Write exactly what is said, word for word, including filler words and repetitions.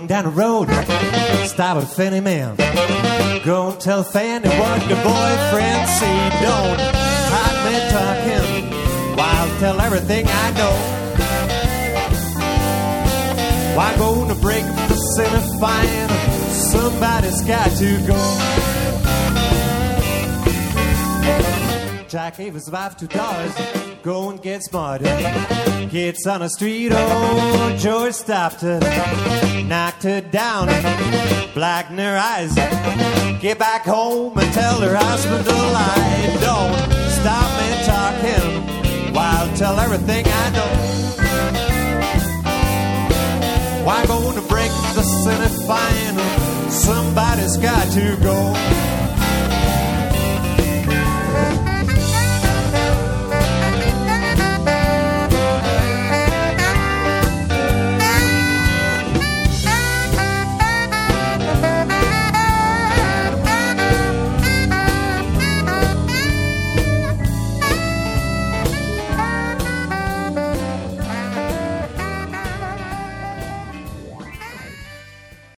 down the road, stop a Fanny man. Go and tell Fanny what the boyfriend say. Don't hide me talking, why I'll tell everything I know. Why go to break the center fine? Somebody's got to go. Jack gave his wife two dollars, go and get smart. Gets on the street, oh, George stopped her, knocked her down, blackened her eyes. Get back home and tell her husband to lie. Don't stop me talking, why I'll tell everything I know. Why go to break the center fine? Somebody's got to go.